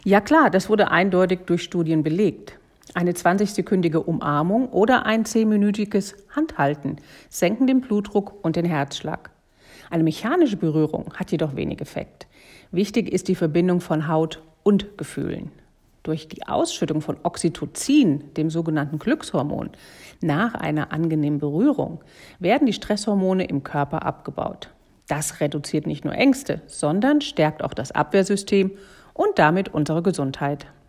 Ja klar, das wurde eindeutig durch Studien belegt. Eine 20-sekündige Umarmung oder ein 10-minütiges Handhalten senken den Blutdruck und den Herzschlag. Eine mechanische Berührung hat jedoch wenig Effekt. Wichtig ist die Verbindung von Haut und Gefühlen. Durch die Ausschüttung von Oxytocin, dem sogenannten Glückshormon, nach einer angenehmen Berührung werden die Stresshormone im Körper abgebaut. Das reduziert nicht nur Ängste, sondern stärkt auch das Abwehrsystem und damit unsere Gesundheit.